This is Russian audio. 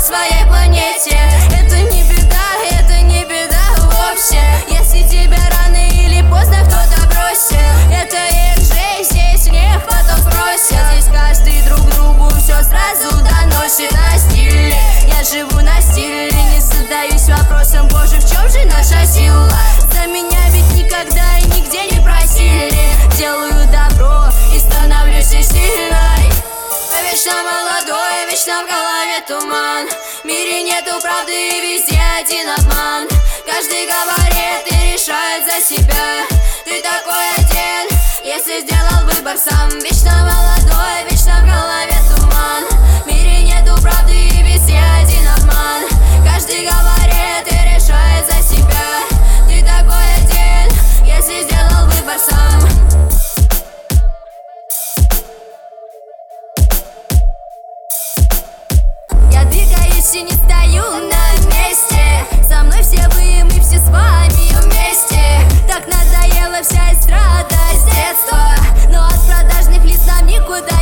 своей планете. Это не беда вовсе, если тебя рано или поздно кто-то бросит. Это их жизнь, здесь них потом просят. Здесь каждый друг другу все сразу доносит. На стиле, я живу на стиле, не задаюсь вопросом, боже, в чем же наша сила? За меня ведь никогда и нигде не просили. Делаю добро и становлюсь сильной. Я вечно молодой, вечно в голове туман. В мире нету правды и везде один обман. Каждый говорит и решает за себя. Ты такой один, если сделал выбор сам. Вечно молодой, вечно в голове туман. В мире нету правды и везде один обман. Каждый говорит и решает за себя. Ты такой один, если сделал выбор сам. Я двигаюсь и не стою на месте. Со мной все вы и мы все с вами вместе. Так надоела вся эстрада с детства, но от продажных лиц нам никуда